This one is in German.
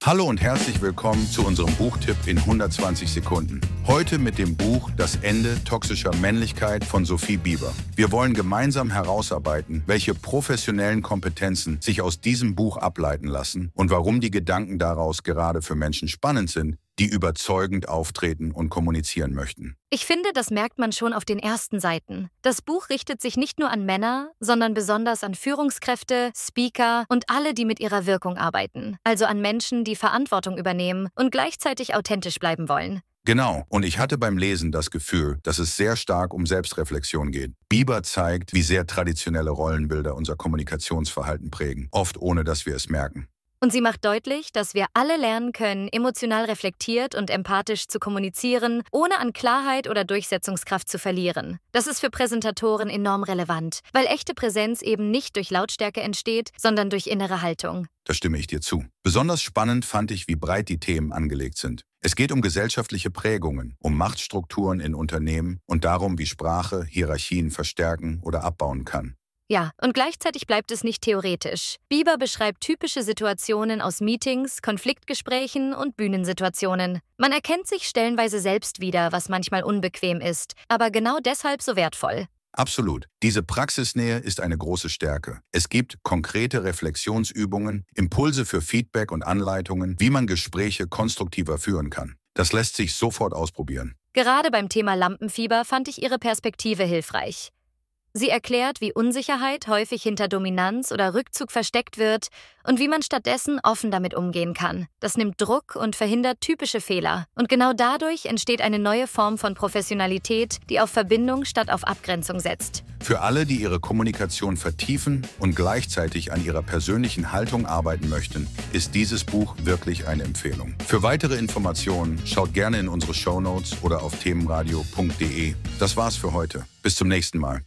Hallo und herzlich willkommen zu unserem Buchtipp in 120 Sekunden. Heute mit dem Buch Das Ende toxischer Männlichkeit von Sophie Bieber. Wir wollen gemeinsam herausarbeiten, welche professionellen Kompetenzen sich aus diesem Buch ableiten lassen und warum die Gedanken daraus gerade für Menschen spannend sind, die überzeugend auftreten und kommunizieren möchten. Ich finde, das merkt man schon auf den ersten Seiten. Das Buch richtet sich nicht nur an Männer, sondern besonders an Führungskräfte, Speaker und alle, die mit ihrer Wirkung arbeiten. Also an Menschen, die Verantwortung übernehmen und gleichzeitig authentisch bleiben wollen. Genau, und ich hatte beim Lesen das Gefühl, dass es sehr stark um Selbstreflexion geht. Bieber zeigt, wie sehr traditionelle Rollenbilder unser Kommunikationsverhalten prägen, oft ohne dass wir es merken. Und sie macht deutlich, dass wir alle lernen können, emotional reflektiert und empathisch zu kommunizieren, ohne an Klarheit oder Durchsetzungskraft zu verlieren. Das ist für Präsentatoren enorm relevant, weil echte Präsenz eben nicht durch Lautstärke entsteht, sondern durch innere Haltung. Da stimme ich dir zu. Besonders spannend fand ich, wie breit die Themen angelegt sind. Es geht um gesellschaftliche Prägungen, um Machtstrukturen in Unternehmen und darum, wie Sprache Hierarchien verstärken oder abbauen kann. Ja, und gleichzeitig bleibt es nicht theoretisch. Bieber beschreibt typische Situationen aus Meetings, Konfliktgesprächen und Bühnensituationen. Man erkennt sich stellenweise selbst wieder, was manchmal unbequem ist, aber genau deshalb so wertvoll. Absolut. Diese Praxisnähe ist eine große Stärke. Es gibt konkrete Reflexionsübungen, Impulse für Feedback und Anleitungen, wie man Gespräche konstruktiver führen kann. Das lässt sich sofort ausprobieren. Gerade beim Thema Lampenfieber fand ich ihre Perspektive hilfreich. Sie erklärt, wie Unsicherheit häufig hinter Dominanz oder Rückzug versteckt wird und wie man stattdessen offen damit umgehen kann. Das nimmt Druck und verhindert typische Fehler. Und genau dadurch entsteht eine neue Form von Professionalität, die auf Verbindung statt auf Abgrenzung setzt. Für alle, die ihre Kommunikation vertiefen und gleichzeitig an ihrer persönlichen Haltung arbeiten möchten, ist dieses Buch wirklich eine Empfehlung. Für weitere Informationen schaut gerne in unsere Shownotes oder auf themenradio.de. Das war's für heute. Bis zum nächsten Mal.